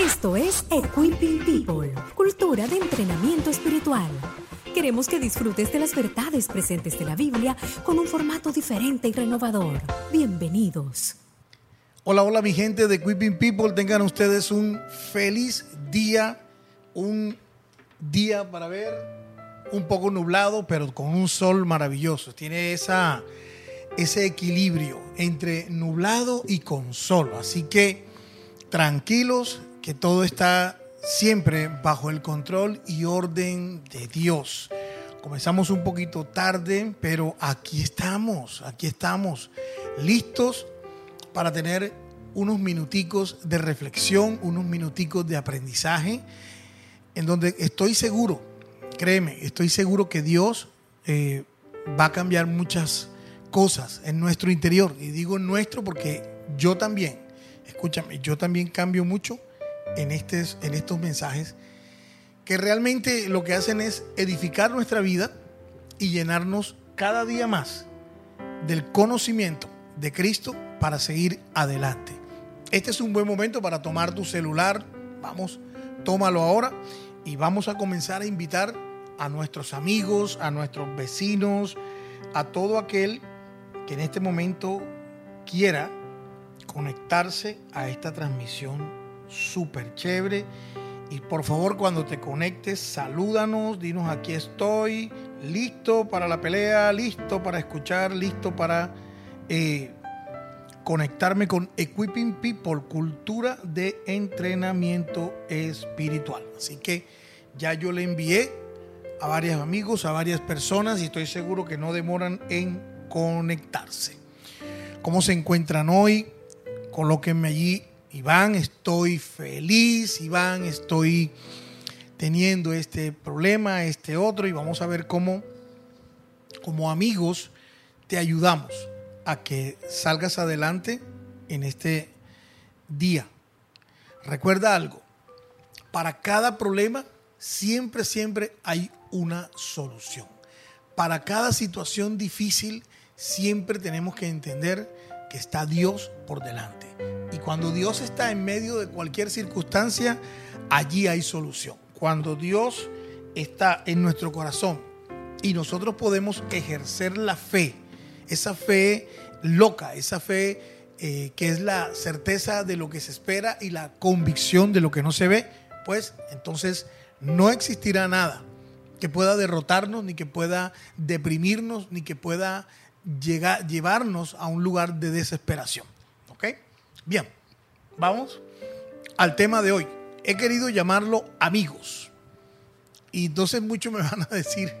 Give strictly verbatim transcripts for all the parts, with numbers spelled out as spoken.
Esto es Equipping People, cultura de entrenamiento espiritual. Queremos que disfrutes de las verdades presentes de la Biblia con un formato diferente y renovador. Bienvenidos. Hola, hola mi gente de Equipping People. Tengan ustedes un feliz día, un día para ver un poco nublado, pero con un sol maravilloso. Tiene esa, ese equilibrio entre nublado y con sol. Así que tranquilos, que todo está siempre bajo el control y orden de Dios. Comenzamos un poquito tarde, pero aquí estamos, aquí estamos, listos para tener unos minuticos de reflexión, unos minuticos de aprendizaje, en donde estoy seguro, créeme, estoy seguro que Dios eh, va a cambiar muchas cosas en nuestro interior. Y digo nuestro porque yo también, escúchame, yo también cambio mucho en, estes, en estos mensajes que realmente lo que hacen es edificar nuestra vida y llenarnos cada día más del conocimiento de Cristo para seguir adelante. Este es un buen momento para tomar tu celular. Vamos, tómalo ahora y vamos a comenzar a invitar a nuestros amigos, a nuestros vecinos, a todo aquel que en este momento quiera conectarse a esta transmisión súper chévere. Y por favor, cuando te conectes, salúdanos, dinos aquí estoy, listo para la pelea, listo para escuchar, listo para eh, conectarme con Equipping People, cultura de entrenamiento espiritual. Así que ya yo le envié a varios amigos, a varias personas y estoy seguro que no demoran en conectarse. ¿Cómo se encuentran hoy? Colóquenme allí. Iván, estoy feliz. Iván, estoy teniendo este problema, este otro, y vamos a ver cómo, como amigos, te ayudamos a que salgas adelante en este día. Recuerda algo, para cada problema siempre, siempre hay una solución. Para cada situación difícil siempre tenemos que entender que está Dios por delante. Y cuando Dios está en medio de cualquier circunstancia, allí hay solución. Cuando Dios está en nuestro corazón y nosotros podemos ejercer la fe, esa fe loca, esa fe eh, que es la certeza de lo que se espera y la convicción de lo que no se ve, pues entonces no existirá nada que pueda derrotarnos, ni que pueda deprimirnos, ni que pueda llegar, llevarnos a un lugar de desesperación. ¿Ok? Bien, vamos al tema de hoy. He querido llamarlo amigos. Y entonces muchos me van a decir,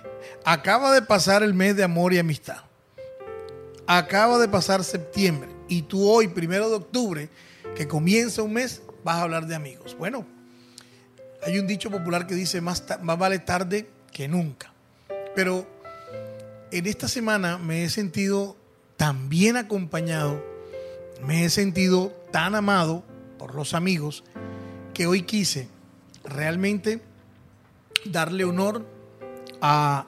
acaba de pasar el mes de amor y amistad. Acaba de pasar septiembre. Y tú hoy, primero de octubre, que comienza un mes, vas a hablar de amigos. Bueno, hay un dicho popular que dice, más, ta- más vale tarde que nunca. Pero en esta semana me he sentido tan bien acompañado, me he sentido tan amado por los amigos, que hoy quise realmente darle honor a,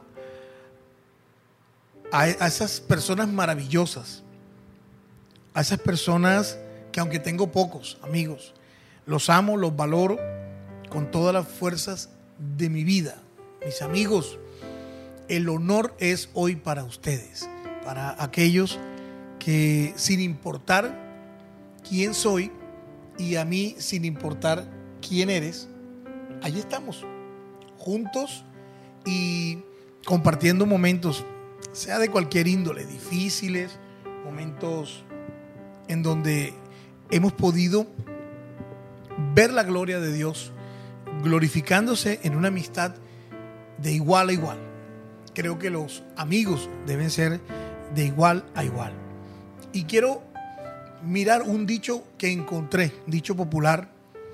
a, a esas personas maravillosas, a esas personas que, aunque tengo pocos amigos, los amo, los valoro con todas las fuerzas de mi vida. Mis amigos, el honor es hoy para ustedes, para aquellos que, sin importar quién soy y a mí sin importar quién eres, allí estamos, juntos y compartiendo momentos, sea de cualquier índole, difíciles, momentos en donde hemos podido ver la gloria de Dios glorificándose en una amistad de igual a igual. Creo que los amigos deben ser de igual a igual. Y quiero mirar un dicho que encontré, un dicho popular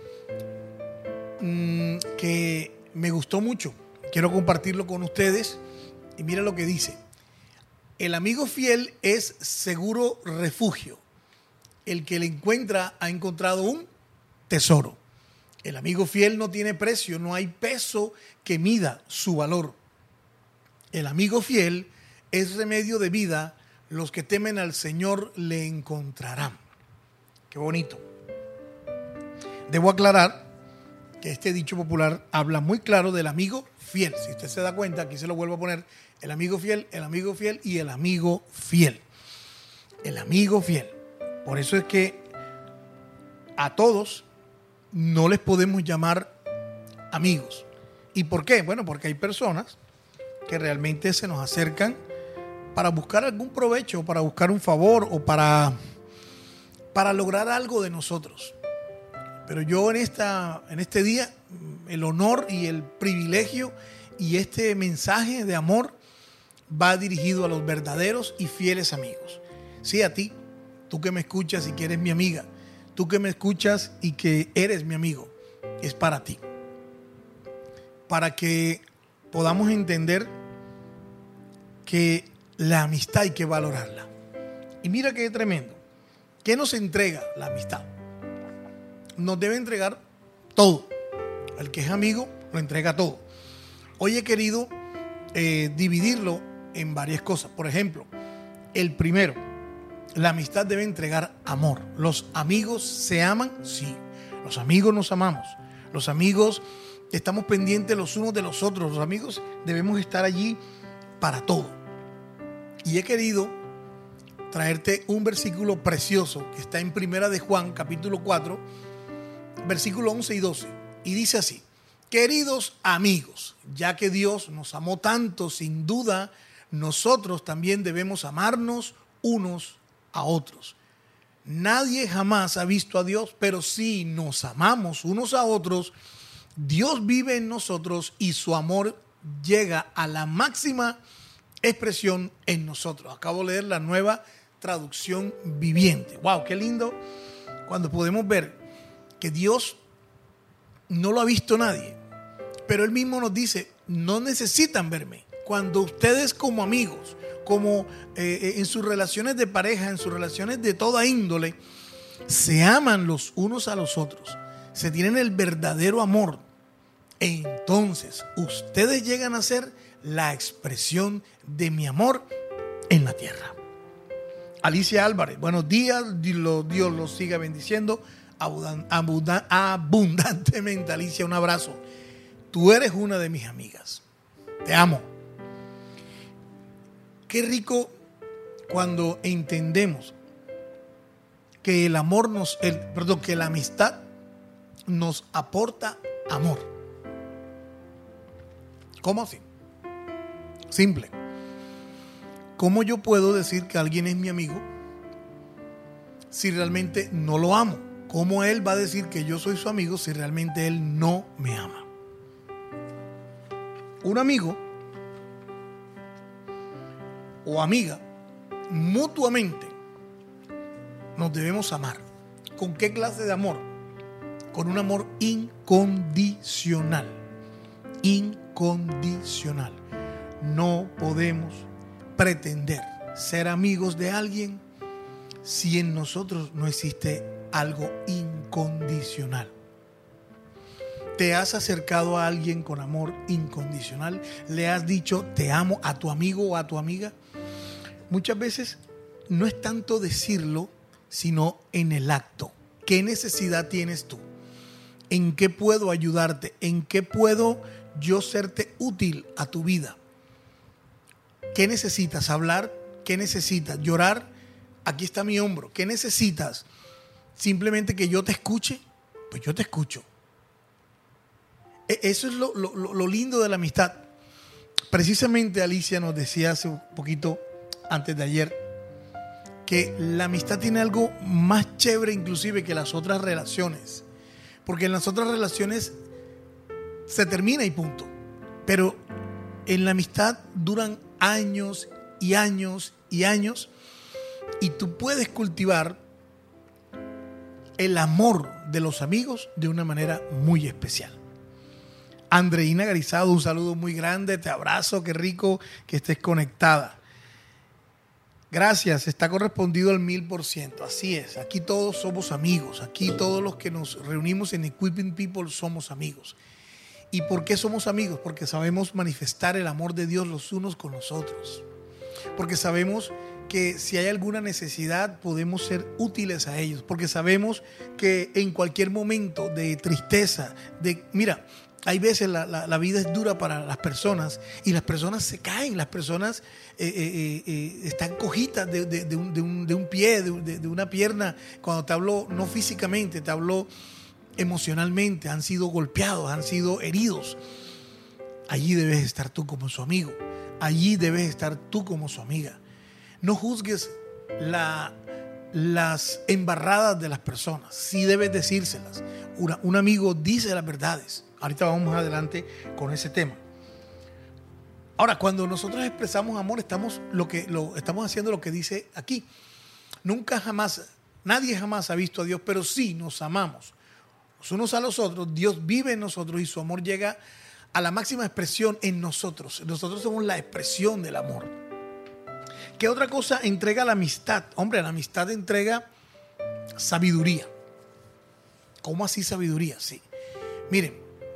mmm, que me gustó mucho. Quiero compartirlo con ustedes y mira lo que dice. El amigo fiel es seguro refugio. El que le encuentra ha encontrado un tesoro. El amigo fiel no tiene precio, no hay peso que mida su valor. El amigo fiel es remedio de vida, los que temen al Señor le encontrarán. Qué bonito. Debo aclarar que este dicho popular habla muy claro del amigo fiel. Si usted se da cuenta, aquí se lo vuelvo a poner, el amigo fiel, el amigo fiel y el amigo fiel. El amigo fiel. Por eso es que a todos no les podemos llamar amigos. ¿Y por qué? Bueno, porque hay personas que realmente se nos acercan para buscar algún provecho, para buscar un favor o para, para lograr algo de nosotros. Pero yo en, esta, en este día, el honor y el privilegio y este mensaje de amor va dirigido a los verdaderos y fieles amigos. Sí, a ti, tú que me escuchas y que eres mi amiga, tú que me escuchas y que eres mi amigo, es para ti. Para que podamos entender que la amistad hay que valorarla. Y mira qué tremendo. ¿Qué nos entrega la amistad? Nos debe entregar todo. El que es amigo lo entrega todo. Hoy he querido eh, dividirlo en varias cosas. Por ejemplo, el primero, la amistad debe entregar amor. ¿Los amigos se aman? Sí. Los amigos nos amamos. Los amigos estamos pendientes los unos de los otros. Los amigos debemos estar allí para todo. Y he querido traerte un versículo precioso que está en Primera de Juan, capítulo cuatro, versículo once y doce. Y dice así: queridos amigos, ya que Dios nos amó tanto, sin duda, nosotros también debemos amarnos unos a otros. Nadie jamás ha visto a Dios, pero si nos amamos unos a otros, Dios vive en nosotros y su amor llega a la máxima expresión en nosotros. Acabo de leer la Nueva Traducción Viviente. ¡Wow! ¡Qué lindo! Cuando podemos ver que Dios no lo ha visto nadie, pero Él mismo nos dice, no necesitan verme. Cuando ustedes como amigos, como eh, en sus relaciones de pareja, en sus relaciones de toda índole, se aman los unos a los otros, se tienen el verdadero amor, entonces ustedes llegan a ser la expresión de mi amor en la tierra. Alicia Álvarez, buenos días, Dios, Dios los siga bendiciendo abundantemente. Alicia, un abrazo. Tú eres una de mis amigas. Te amo. Qué rico cuando entendemos que el amor nos, el, perdón, que la amistad nos aporta amor. ¿Cómo así? Simple. ¿Cómo yo puedo decir que alguien es mi amigo si realmente no lo amo? ¿Cómo él va a decir que yo soy su amigo si realmente él no me ama? Un amigo o amiga, mutuamente nos debemos amar. ¿Con qué clase de amor? Con un amor incondicional. Incondicional. No podemos pretender ser amigos de alguien si en nosotros no existe algo incondicional. ¿Te has acercado a alguien con amor incondicional? ¿Le has dicho te amo a tu amigo o a tu amiga? Muchas veces no es tanto decirlo, sino en el acto. ¿Qué necesidad tienes tú? ¿En qué puedo ayudarte? ¿En qué puedo yo serte útil a tu vida? ¿Qué necesitas? ¿Hablar? ¿Qué necesitas? ¿Llorar? Aquí está mi hombro. ¿Qué necesitas? ¿Simplemente que yo te escuche? Pues yo te escucho. Eso es lo, lo, lo lindo de la amistad. Precisamente Alicia nos decía hace un poquito antes de ayer que la amistad tiene algo más chévere inclusive que las otras relaciones. Porque en las otras relaciones se termina y punto. Pero en la amistad duran años y años y años y tú puedes cultivar el amor de los amigos de una manera muy especial. Andreina Garizado, un saludo muy grande, te abrazo, qué rico que estés conectada. Gracias, está correspondido al mil por ciento, así es, aquí todos somos amigos, aquí todos los que nos reunimos en Equipping People somos amigos. ¿Y por qué somos amigos? Porque sabemos manifestar el amor de Dios los unos con los otros, porque sabemos que si hay alguna necesidad podemos ser útiles a ellos, porque sabemos que en cualquier momento de tristeza, de mira, hay veces la, la, la vida es dura para las personas y las personas se caen, las personas eh, eh, eh, están cojitas de, de, de, un, de, un, de un pie, de, de, de una pierna. Cuando te hablo, no físicamente, te hablo emocionalmente, han sido golpeados, han sido heridos. Allí debes estar tú como su amigo, allí debes estar tú como su amiga. No juzgues la, las embarradas de las personas, sí debes decírselas. Una, un amigo dice las verdades. Ahorita vamos más adelante con ese tema. Ahora, cuando nosotros expresamos amor, estamos, lo que, lo, estamos haciendo lo que dice aquí. Nunca jamás, nadie jamás ha visto a Dios, pero sí nos amamos los unos a los otros. Dios vive en nosotros y su amor llega a la máxima expresión en nosotros. Nosotros somos la expresión del amor. ¿Qué otra cosa entrega la amistad? Hombre, la amistad entrega sabiduría. ¿Cómo así sabiduría? Sí. Miren,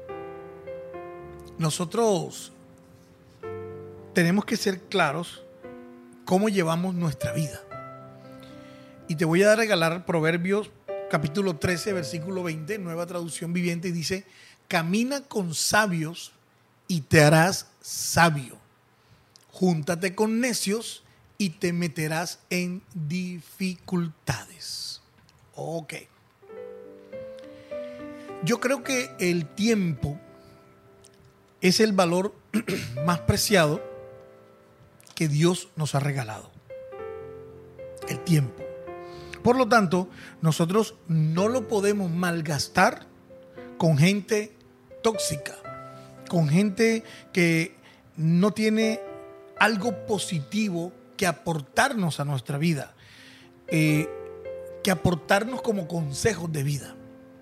nosotros tenemos que ser claros cómo llevamos nuestra vida. Y te voy a regalar Proverbios capítulo trece, versículo veinte, nueva traducción viviente, y dice: camina con sabios y te harás sabio. Júntate con necios y te meterás en dificultades. Ok. Yo creo que el tiempo es el valor más preciado que Dios nos ha regalado. El tiempo. Por lo tanto, nosotros no lo podemos malgastar con gente tóxica, con gente que no tiene algo positivo que aportarnos a nuestra vida, eh, que aportarnos como consejos de vida.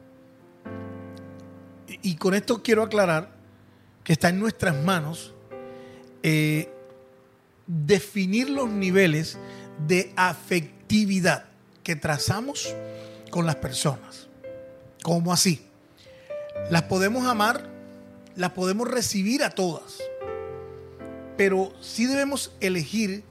Y, y con esto quiero aclarar que está en nuestras manos eh, definir los niveles de afectividad que trazamos con las personas. ¿Cómo así? Las podemos amar, las podemos recibir a todas, pero sí debemos elegir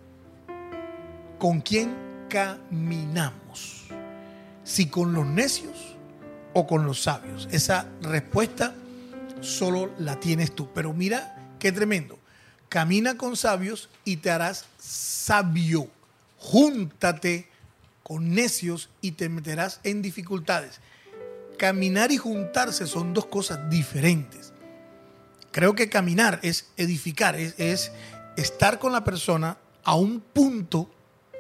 con quién caminamos, si con los necios o con los sabios. Esa respuesta solo la tienes tú. Pero mira qué tremendo. Camina con sabios y te harás sabio. Júntate con necios y te meterás en dificultades. Caminar y juntarse son dos cosas diferentes. Creo que caminar es edificar, es, es estar con la persona a un punto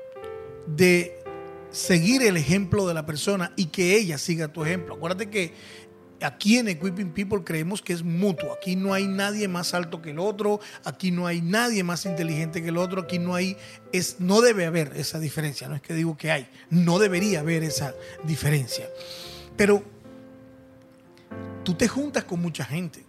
de seguir el ejemplo de la persona y que ella siga tu ejemplo. Acuérdate que aquí en Equipping People creemos que es mutuo. Aquí no hay nadie más alto que el otro, aquí no hay nadie más inteligente que el otro, aquí no hay, es, no debe haber esa diferencia. No es que digo que hay, no debería haber esa diferencia. Pero tú te juntas con mucha gente,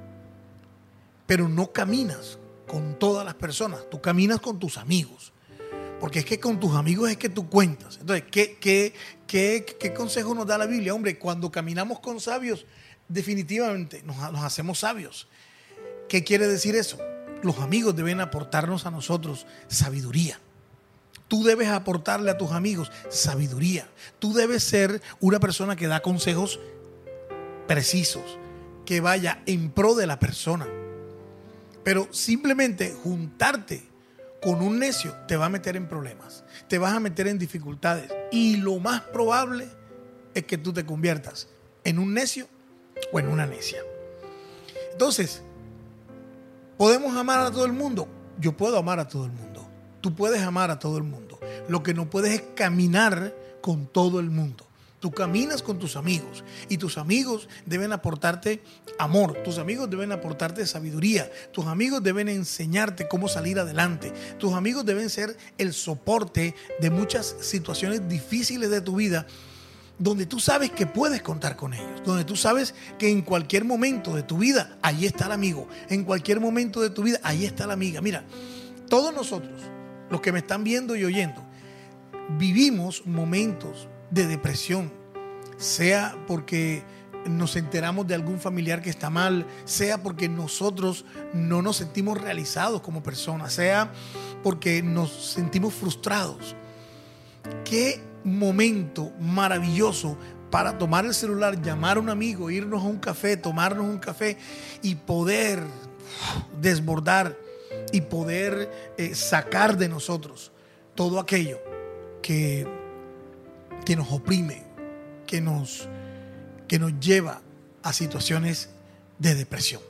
pero no caminas con todas las personas, tú caminas con tus amigos. Porque es que con tus amigos es que tú cuentas. Entonces, ¿qué, qué, qué, qué consejo nos da la Biblia? Hombre, cuando caminamos con sabios, definitivamente nos, nos hacemos sabios. ¿Qué quiere decir eso? Los amigos deben aportarnos a nosotros sabiduría. Tú debes aportarle a tus amigos sabiduría. Tú debes ser una persona que da consejos precisos, que vaya en pro de la persona. Pero simplemente juntarte con un necio te va a meter en problemas, te vas a meter en dificultades y lo más probable es que tú te conviertas en un necio o en una necia. Entonces, ¿podemos amar a todo el mundo? Yo puedo amar a todo el mundo. Tú puedes amar a todo el mundo. Lo que no puedes es caminar con todo el mundo. Tú caminas con tus amigos y tus amigos deben aportarte amor, tus amigos deben aportarte sabiduría, tus amigos deben enseñarte cómo salir adelante, tus amigos deben ser el soporte de muchas situaciones difíciles de tu vida, donde tú sabes que puedes contar con ellos, donde tú sabes que en cualquier momento de tu vida, ahí está el amigo, en cualquier momento de tu vida, ahí está la amiga. Mira, todos nosotros, los que me están viendo y oyendo, vivimos momentos de depresión, sea porque nos enteramos de algún familiar que está mal, sea porque nosotros no nos sentimos realizados como personas, sea porque nos sentimos frustrados. Qué momento maravilloso para tomar el celular, llamar a un amigo, irnos a un café, tomarnos un café y poder desbordar y poder eh, sacar de nosotros todo aquello que, que nos oprime, que nos, que nos lleva a situaciones de depresión.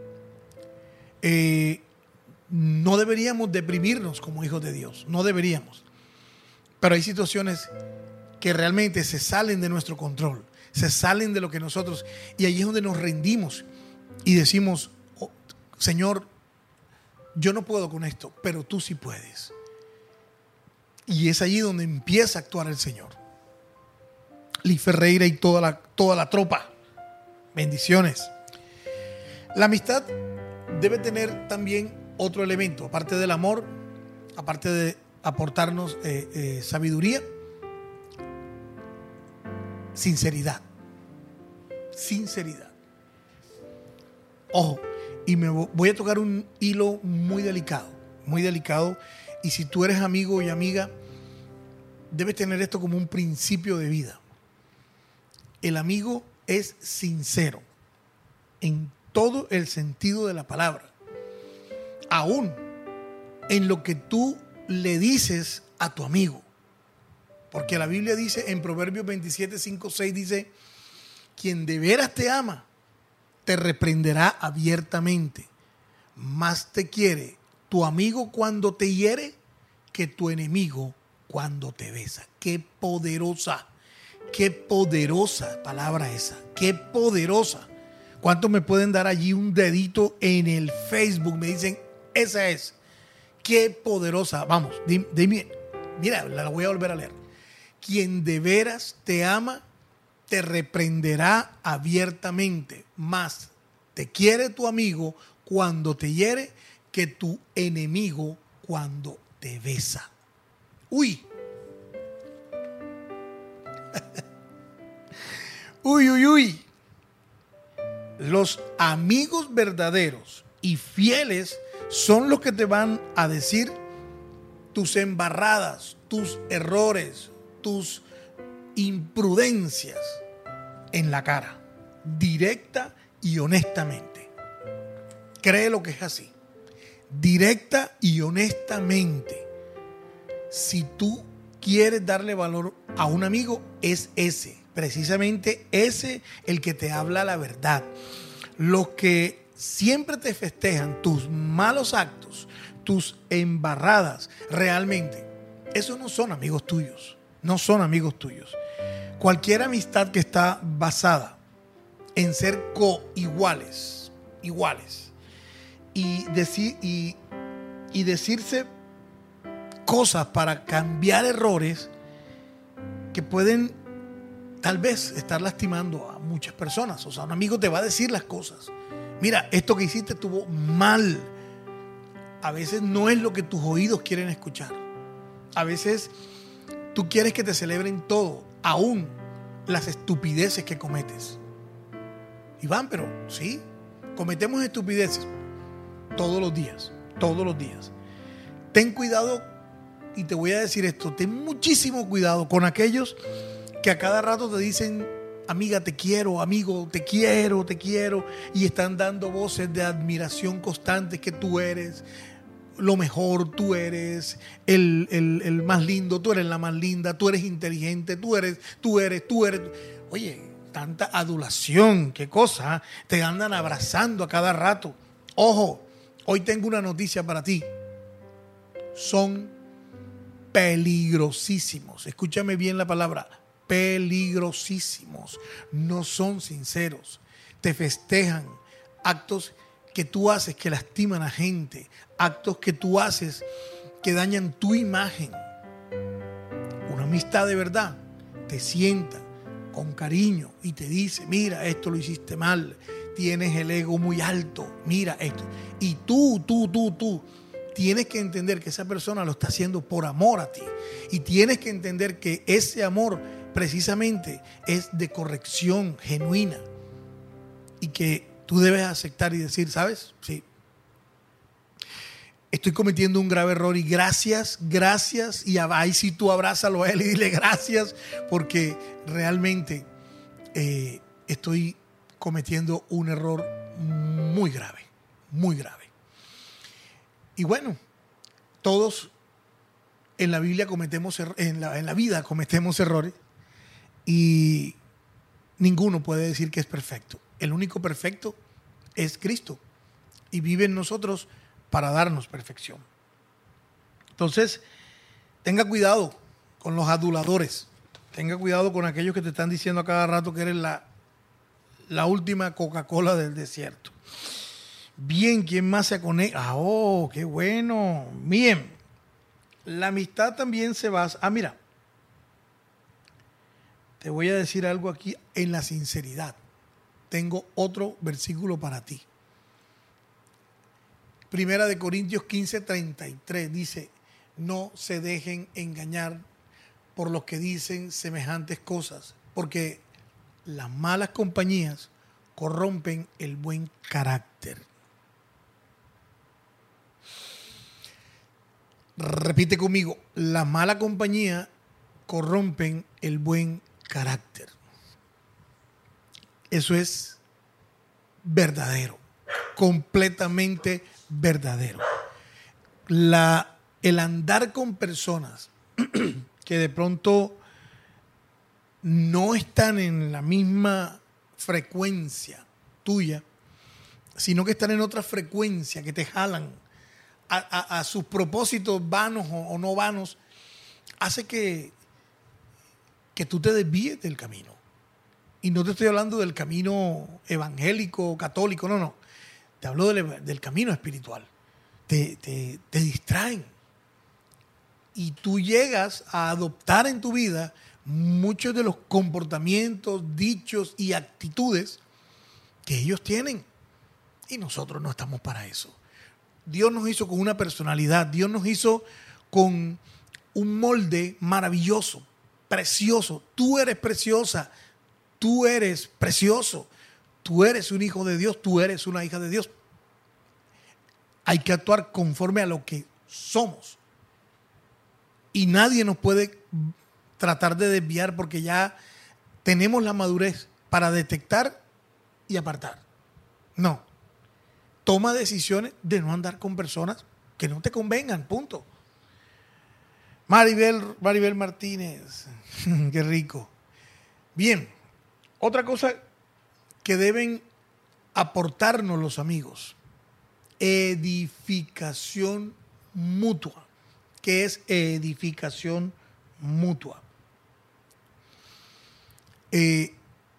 Eh, no deberíamos deprimirnos como hijos de Dios, no deberíamos. Pero hay situaciones que realmente se salen de nuestro control, se salen de lo que nosotros, y allí es donde nos rendimos y decimos, oh, Señor, yo no puedo con esto, pero tú sí puedes. Y es allí donde empieza a actuar el Señor. Lee Ferreira y toda la, toda la tropa, bendiciones. La amistad debe tener también otro elemento, aparte del amor, aparte de aportarnos eh, eh, sabiduría, sinceridad. Sinceridad. Ojo, y me voy a tocar un hilo muy delicado, muy delicado. Y si tú eres amigo y amiga, debes tener esto como un principio de vida. El amigo es sincero en todo el sentido de la palabra. Aún en lo que tú le dices a tu amigo. Porque la Biblia dice en Proverbios veintisiete, cinco, seis, dice, quien de veras te ama, te reprenderá abiertamente, más te quiere tu amigo cuando te hiere que tu enemigo cuando te besa. Qué poderosa, qué poderosa palabra esa, qué poderosa. ¿Cuántos me pueden dar allí un dedito en el Facebook? Me dicen, esa es. Qué poderosa. Vamos, dime, dime, mira, la voy a volver a leer. Quien de veras te ama, te reprenderá abiertamente, más te quiere tu amigo cuando te hiere que tu enemigo cuando te besa. Uy. Uy, uy, uy. Los amigos verdaderos y fieles son los que te van a decir tus embarradas, tus errores, tus imprudencias en la cara, directa y honestamente. Créelo que es así. Directa y honestamente. Si tú quieres darle valor a un amigo, es ese, precisamente ese el que te habla la verdad. Los que siempre te festejan tus malos actos, tus embarradas, realmente, esos no son amigos tuyos, no son amigos tuyos. Cualquier amistad que está basada en ser coiguales, iguales, y, decir, y, y decirse cosas para cambiar errores que pueden tal vez estar lastimando a muchas personas. O sea, un amigo te va a decir las cosas. Mira, esto que hiciste estuvo mal. A veces no es lo que tus oídos quieren escuchar. A veces tú quieres que te celebren todo, aún las estupideces que cometes. Iván, pero sí, cometemos estupideces todos los días, todos los días. Ten cuidado, y te voy a decir esto, ten muchísimo cuidado con aquellos que a cada rato te dicen, amiga, te quiero, amigo, te quiero, te quiero, y están dando voces de admiración constantes que tú eres lo mejor, tú eres el, el, el más lindo, tú eres la más linda, tú eres inteligente, tú eres, tú eres, tú eres. Oye, tanta adulación, qué cosa, ¿eh? Te andan abrazando a cada rato. Ojo, hoy tengo una noticia para ti. Son peligrosísimos. Escúchame bien la palabra, peligrosísimos. No son sinceros. Te festejan actos que tú haces que lastiman a gente, actos que tú haces que dañan tu imagen. Una amistad de verdad te sienta con cariño y te dice, mira, esto lo hiciste mal, tienes el ego muy alto, mira esto. Y tú, tú, tú, tú, tienes que entender que esa persona lo está haciendo por amor a ti. Y tienes que entender que ese amor precisamente es de corrección genuina. y que tú debes aceptar y decir, ¿sabes? Sí. Estoy cometiendo un grave error y gracias, gracias. Y ahí sí tú abrázalo a él y dile gracias porque realmente eh, estoy cometiendo un error muy grave, muy grave. Y bueno, todos en la Biblia cometemos, en la, en la vida cometemos errores y ninguno puede decir que es perfecto. El único perfecto es Cristo y vive en nosotros para darnos perfección. Entonces, tenga cuidado con los aduladores. Tenga cuidado con aquellos que te están diciendo a cada rato que eres la, la última Coca-Cola del desierto. Bien, ¿quién más se conecta? Ah, oh, qué bueno. Bien, la amistad también se basa... Ah, mira, te voy a decir algo aquí en la sinceridad. Tengo otro versículo para ti. Primera de Corintios quince, treinta y tres dice, no se dejen engañar por los que dicen semejantes cosas, porque las malas compañías corrompen el buen carácter. Repite conmigo, la mala compañía corrompen el buen carácter. Eso es verdadero, completamente verdadero. La, el andar con personas que de pronto no están en la misma frecuencia tuya, sino que están en otra frecuencia, que te jalan a, a, a sus propósitos vanos o, o no vanos, hace que, que tú te desvíes del camino. Y no te estoy hablando del camino evangélico, católico, no, no. Te hablo del, del camino espiritual. Te, te, te distraen. Y tú llegas a adoptar en tu vida muchos de los comportamientos, dichos y actitudes que ellos tienen. Y nosotros no estamos para eso. Dios nos hizo con una personalidad. Dios nos hizo con un molde maravilloso, precioso. Tú eres preciosa. Tú eres precioso. Tú eres un hijo de Dios. Tú eres una hija de Dios. Hay que actuar conforme a lo que somos. Y nadie nos puede tratar de desviar porque ya tenemos la madurez para detectar y apartar. No. Toma decisiones de no andar con personas que no te convengan, punto. Maribel, Maribel Martínez, qué rico. Bien, otra cosa que deben aportarnos los amigos, edificación mutua. ¿Qué es edificación mutua? Eh,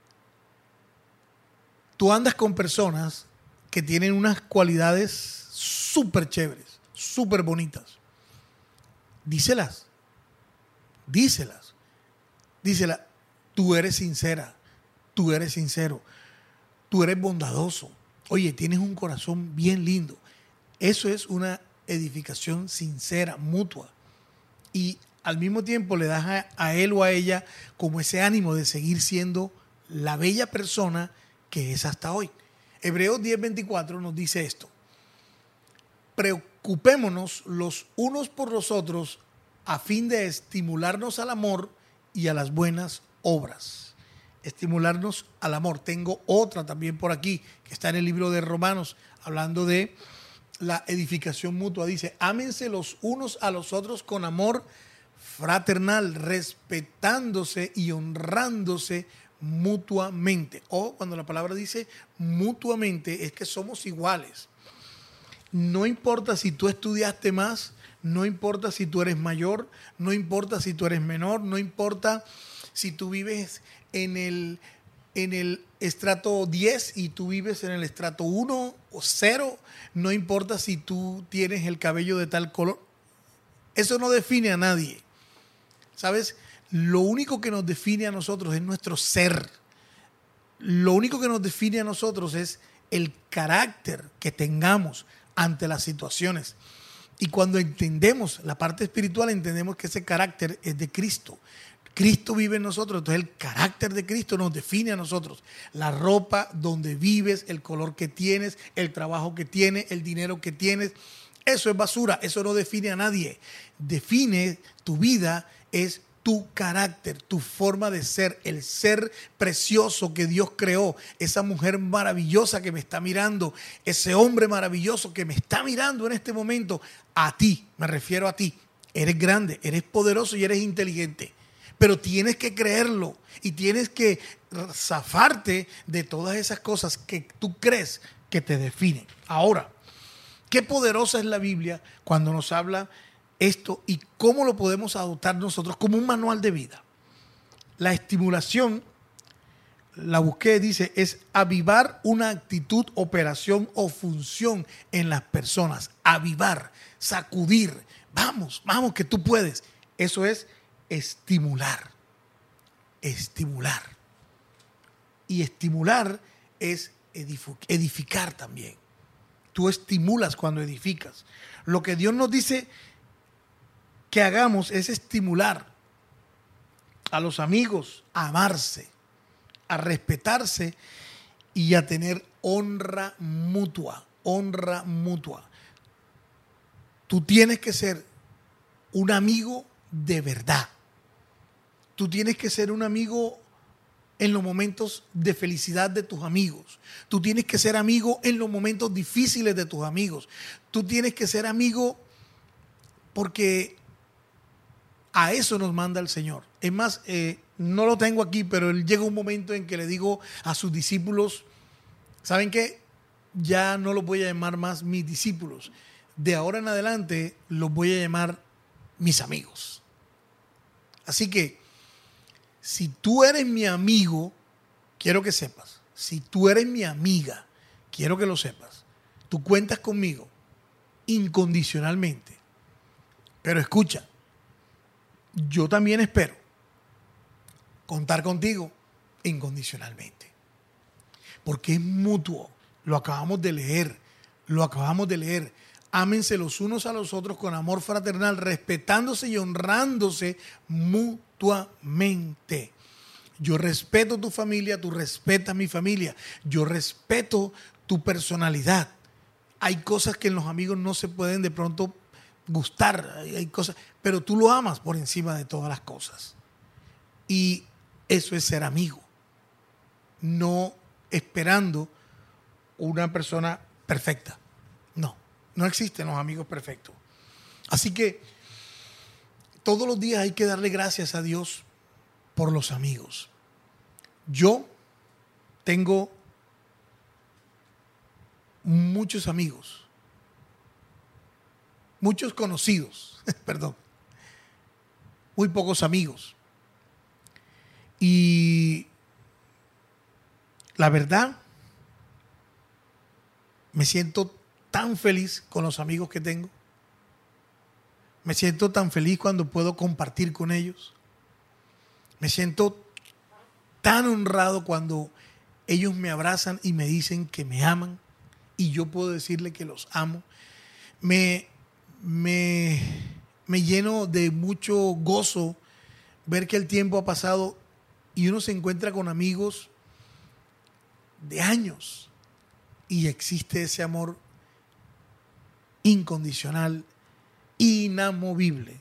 tú andas con personas que tienen unas cualidades súper chéveres, súper bonitas. Díselas, díselas, díselas. Tú eres sincera, tú eres sincero, tú eres bondadoso. Oye, tienes un corazón bien lindo. Eso es una edificación sincera, mutua. Y al mismo tiempo le das a, a él o a ella como ese ánimo de seguir siendo la bella persona que es hasta hoy. Hebreos diez veinticuatro nos dice esto. Preocupémonos los unos por los otros a fin de estimularnos al amor y a las buenas obras. Estimularnos al amor. Tengo otra también por aquí que está en el libro de Romanos hablando de la edificación mutua. Dice, ámense los unos a los otros con amor fraternal, respetándose y honrándose mutuamente. O cuando la palabra dice mutuamente, es que somos iguales. No importa si tú estudiaste más, no importa si tú eres mayor, no importa si tú eres menor, no importa si tú vives en el, en el estrato diez y tú vives en el estrato uno o cero, no importa si tú tienes el cabello de tal color. Eso no define a nadie. ¿Sabes? Lo único que nos define a nosotros es nuestro ser. Lo único que nos define a nosotros es el carácter que tengamos ante las situaciones. Y cuando entendemos la parte espiritual, entendemos que ese carácter es de Cristo. Cristo vive en nosotros, entonces el carácter de Cristo nos define a nosotros. La ropa donde vives, el color que tienes, el trabajo que tienes, el dinero que tienes, eso es basura, eso no define a nadie. Define tu vida, es tu carácter, tu forma de ser, el ser precioso que Dios creó, esa mujer maravillosa que me está mirando, ese hombre maravilloso que me está mirando en este momento, a ti, me refiero a ti. Eres grande, eres poderoso y eres inteligente. Pero tienes que creerlo y tienes que zafarte de todas esas cosas que tú crees que te definen. Ahora, qué poderosa es la Biblia cuando nos habla esto y cómo lo podemos adoptar nosotros como un manual de vida. La estimulación, la busqué, dice, es avivar una actitud, operación o función en las personas. Avivar, sacudir. Vamos, vamos, que tú puedes. Eso es estimular, estimular. Y estimular es edificar también. Tú estimulas cuando edificas. Lo que Dios nos dice que hagamos es estimular a los amigos a amarse, a respetarse y a tener honra mutua, honra mutua. Tú tienes que ser un amigo de verdad. Tú tienes que ser un amigo en los momentos de felicidad de tus amigos. Tú tienes que ser amigo en los momentos difíciles de tus amigos. Tú tienes que ser amigo porque a eso nos manda el Señor. Es más, eh, no lo tengo aquí, pero él llega un momento en que le digo a sus discípulos, ¿saben qué? Ya no los voy a llamar más mis discípulos. De ahora en adelante los voy a llamar mis amigos. Así que, si tú eres mi amigo, quiero que sepas, si tú eres mi amiga, quiero que lo sepas, tú cuentas conmigo incondicionalmente. Pero escucha, yo también espero contar contigo incondicionalmente. Porque es mutuo, lo acabamos de leer, lo acabamos de leer. Ámense los unos a los otros con amor fraternal, respetándose y honrándose mutuamente. Yo respeto tu familia, tú respetas mi familia. Yo respeto tu personalidad. Hay cosas que en los amigos no se pueden de pronto gustar, hay cosas, pero tú lo amas por encima de todas las cosas. Y eso es ser amigo. No esperando una persona perfecta. No. No existen los amigos perfectos. Así que todos los días hay que darle gracias a Dios por los amigos. Yo tengo muchos amigos, muchos conocidos, perdón, muy pocos amigos. Y la verdad, me siento tan feliz con los amigos que tengo. Me siento tan feliz cuando puedo compartir con ellos. Me siento tan honrado cuando ellos me abrazan y me dicen que me aman y yo puedo decirle que los amo. Me, me, me lleno de mucho gozo ver que el tiempo ha pasado y uno se encuentra con amigos de años y existe ese amor incondicional, inamovible.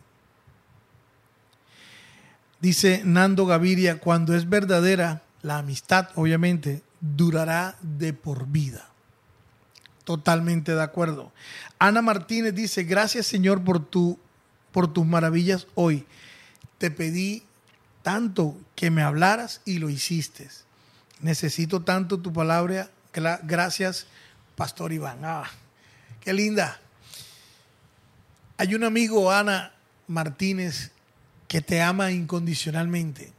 Dice Nando Gaviria, cuando es verdadera, la amistad obviamente durará de por vida. Totalmente de acuerdo. Ana Martínez dice, gracias Señor por, tu, por tus maravillas hoy. Te pedí tanto que me hablaras y lo hiciste. Necesito tanto tu palabra. Gracias, Pastor Iván. Ah, qué linda. Hay un amigo, Ana Martínez, que te ama incondicionalmente.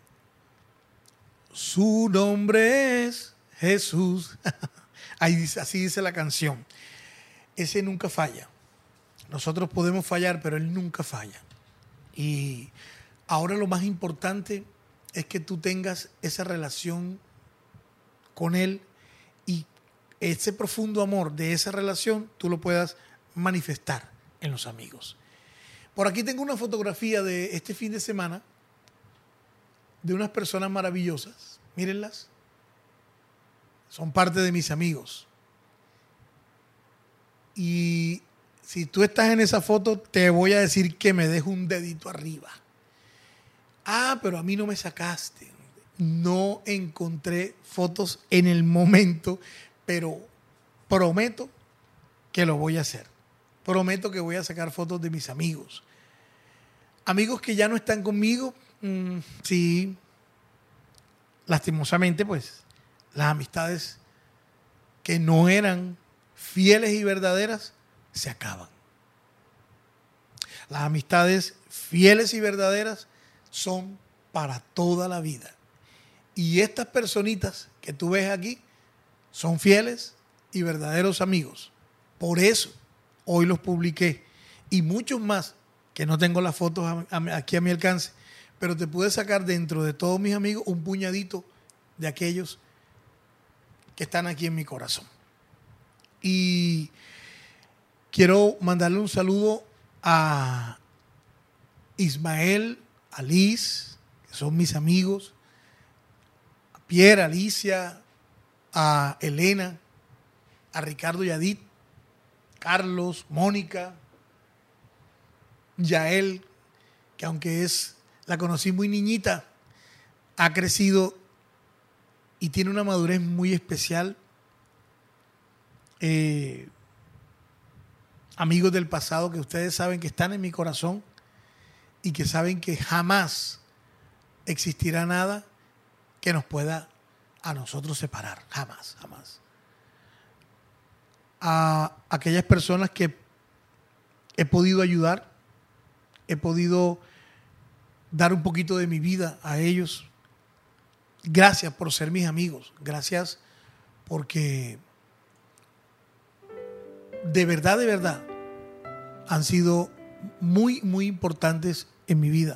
Su nombre es Jesús. Así dice la canción. Ese nunca falla. Nosotros podemos fallar, pero Él nunca falla. Y ahora lo más importante es que tú tengas esa relación con Él y ese profundo amor de esa relación tú lo puedas manifestar en los amigos. Por aquí tengo una fotografía de este fin de semana de unas personas maravillosas. Mírenlas. Son parte de mis amigos. Y si tú estás en esa foto, te voy a decir que me dejo un dedito arriba. Ah, pero a mí no me sacaste. No encontré fotos en el momento, pero prometo que lo voy a hacer. Prometo que voy a sacar fotos de mis amigos. Amigos que ya no están conmigo, mmm, sí, lastimosamente, pues, las amistades que no eran fieles y verdaderas se acaban. Las amistades fieles y verdaderas son para toda la vida. Y estas personitas que tú ves aquí son fieles y verdaderos amigos. Por eso hoy los publiqué. Y muchos más que no tengo las fotos a, a, aquí a mi alcance. Pero te pude sacar dentro de todos mis amigos un puñadito de aquellos que están aquí en mi corazón. Y quiero mandarle un saludo a Ismael, a Liz, que son mis amigos, a Pierre, a Alicia, a Elena, a Ricardo y a Edith, Carlos, Mónica, Yael, que aunque es, la conocí muy niñita, ha crecido y tiene una madurez muy especial. Eh, amigos del pasado que ustedes saben que están en mi corazón y que saben que jamás existirá nada que nos pueda a nosotros separar. Jamás, jamás. A aquellas personas que he podido ayudar, he podido dar un poquito de mi vida a ellos. Gracias por ser mis amigos. Gracias porque de verdad, de verdad, han sido muy, muy importantes en mi vida.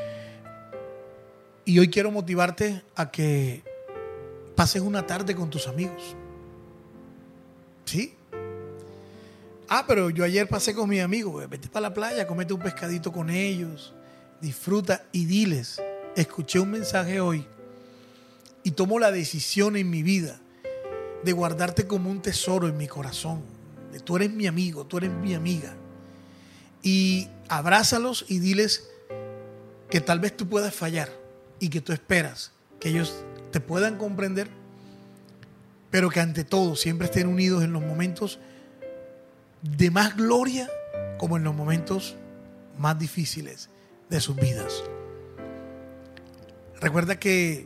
Y hoy quiero motivarte a que pases una tarde con tus amigos. ¿Sí? Ah, pero yo ayer pasé con mis amigos. Vete para la playa, comete un pescadito con ellos, disfruta y diles, escuché un mensaje hoy y tomo la decisión en mi vida de guardarte como un tesoro en mi corazón. Tú eres mi amigo, tú eres mi amiga. Y abrázalos y diles que tal vez tú puedas fallar y que tú esperas que ellos te puedan comprender, pero que ante todo siempre estén unidos en los momentos de más gloria como en los momentos más difíciles de sus vidas. Recuerda que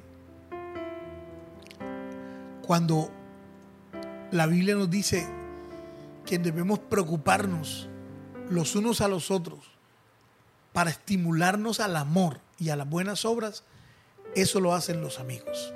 cuando la Biblia nos dice que debemos preocuparnos los unos a los otros para estimularnos al amor y a las buenas obras, eso lo hacen los amigos.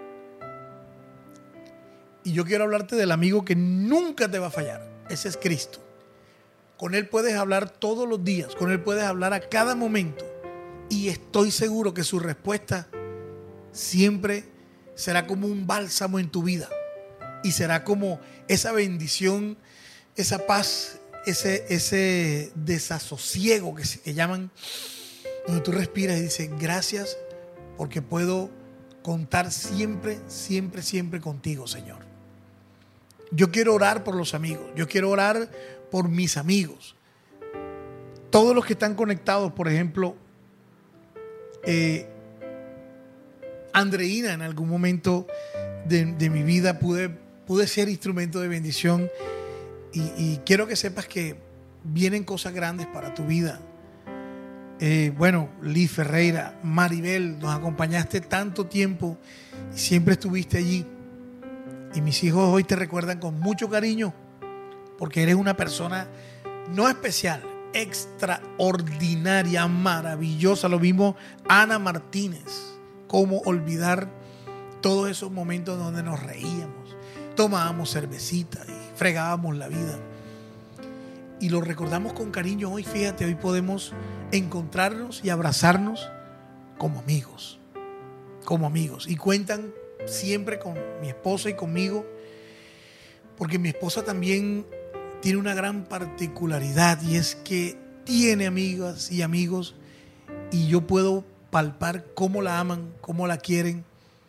Y yo quiero hablarte del amigo que nunca te va a fallar. Ese es Cristo. Con Él puedes hablar todos los días, con Él puedes hablar a cada momento y estoy seguro que su respuesta siempre será como un bálsamo en tu vida y será como esa bendición, esa paz, ese, ese desasosiego que, se, que llaman, donde tú respiras y dices gracias porque puedo contar siempre, siempre, siempre contigo, Señor. Yo quiero orar por los amigos, yo quiero orar por mis amigos. Todos los que están conectados, por ejemplo, eh, Andreina, en algún momento de, de mi vida pude, pude ser instrumento de bendición y, y quiero que sepas que vienen cosas grandes para tu vida. Eh, bueno, Liz Ferreira, Maribel, nos acompañaste tanto tiempo y siempre estuviste allí. Y mis hijos hoy te recuerdan con mucho cariño porque eres una persona no especial, extraordinaria, maravillosa. Lo mismo Ana Martínez. Cómo olvidar todos esos momentos donde nos reíamos, tomábamos cervecita y fregábamos la vida. Y lo recordamos con cariño hoy. Fíjate, hoy podemos encontrarnos y abrazarnos como amigos, como amigos. Y cuentan siempre con mi esposa y conmigo, porque mi esposa también tiene una gran particularidad y es que tiene amigas y amigos y yo puedo palpar cómo la aman, cómo la quieren,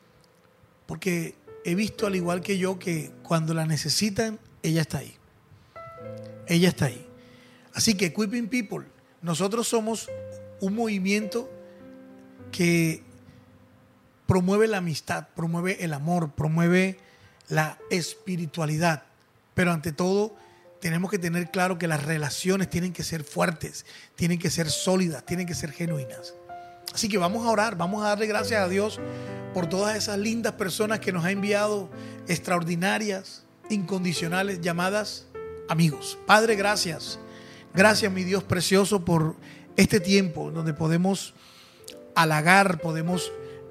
porque he visto, al igual que yo, que cuando la necesitan, ella está ahí. Ella está ahí. Así que Equipping People, nosotros somos un movimiento que promueve la amistad, promueve el amor, promueve la espiritualidad. Pero ante todo, tenemos que tener claro que las relaciones tienen que ser fuertes, tienen que ser sólidas, tienen que ser genuinas. Así que vamos a orar, vamos a darle gracias a Dios por todas esas lindas personas que nos ha enviado, extraordinarias, incondicionales, llamadas amigos. Padre, gracias. Gracias, mi Dios precioso, por este tiempo donde podemos halagar, podemos,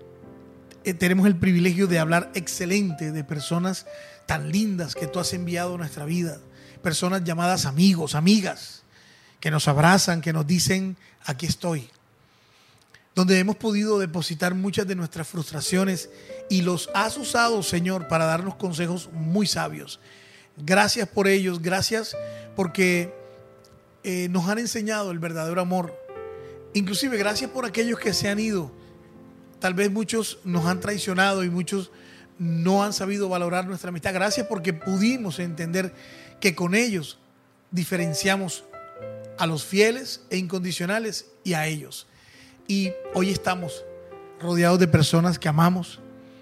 eh, tenemos el privilegio de hablar excelente de personas tan lindas que tú has enviado a nuestra vida. Personas llamadas amigos, amigas, que nos abrazan, que nos dicen, aquí estoy. Donde hemos podido depositar muchas de nuestras frustraciones y los has usado, Señor, para darnos consejos muy sabios. Gracias por ellos, gracias porque eh, nos han enseñado el verdadero amor. Inclusive gracias por aquellos que se han ido. Tal vez muchos nos han traicionado y muchos no han sabido valorar nuestra amistad. Gracias porque pudimos entender que con ellos diferenciamos a los fieles e incondicionales y a ellos. Y hoy estamos rodeados de personas que amamos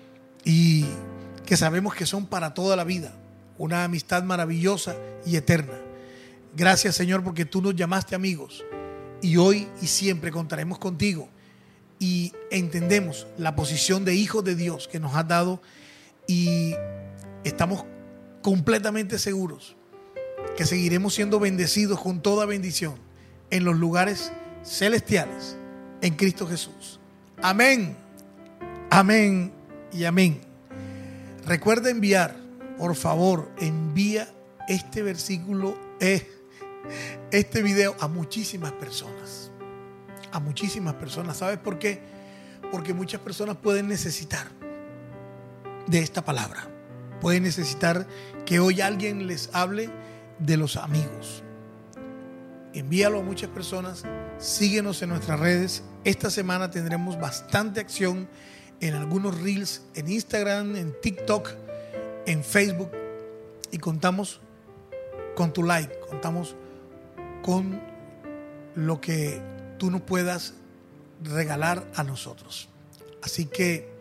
y que sabemos que son para toda la vida. Una amistad maravillosa y eterna. Gracias, Señor, porque tú nos llamaste amigos y hoy y siempre contaremos contigo y entendemos la posición de hijos de Dios que nos has dado y estamos completamente seguros que seguiremos siendo bendecidos con toda bendición en los lugares celestiales en Cristo Jesús. Amén, amén y amén. Recuerda enviar, por favor, envía este versículo, eh, este video a muchísimas personas. A muchísimas personas. ¿Sabes por qué? Porque muchas personas pueden necesitar de esta palabra. Pueden necesitar que hoy alguien les hable de los amigos. Envíalo a muchas personas. Síguenos en nuestras redes. Esta semana tendremos bastante acción en algunos reels, en Instagram, en TikTok, en Facebook. Y contamos con tu like, contamos con lo que tú nos puedas regalar a nosotros. Así que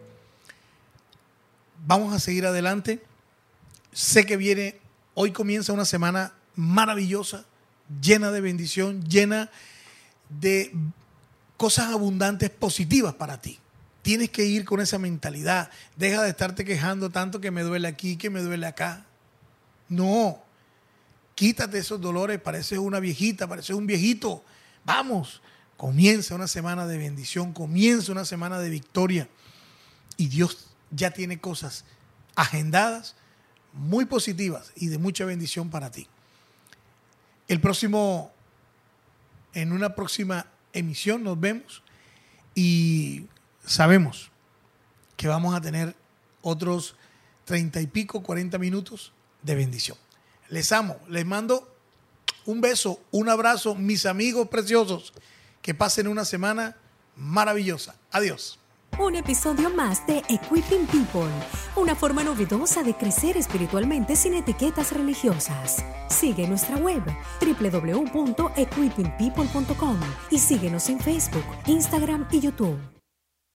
vamos a seguir adelante. Sé que viene, hoy comienza una semana maravillosa, llena de bendición, llena de cosas abundantes, positivas para ti. Tienes que ir con esa mentalidad. Deja de estarte quejando tanto que me duele aquí, que me duele acá. No. Quítate esos dolores. Pareces una viejita, pareces un viejito. Vamos. Comienza una semana de bendición. Comienza una semana de victoria. Y Dios ya tiene cosas agendadas, muy positivas y de mucha bendición para ti. El próximo, en una próxima emisión nos vemos y sabemos que vamos a tener otros treinta y pico, cuarenta minutos de bendición. Les amo, les mando un beso, un abrazo, mis amigos preciosos. Que pasen una semana maravillosa. Adiós. Un episodio más de Equipping People, una forma novedosa de crecer espiritualmente sin etiquetas religiosas. Sigue nuestra web doble u doble u doble u punto equipping people punto com y síguenos en Facebook, Instagram y YouTube.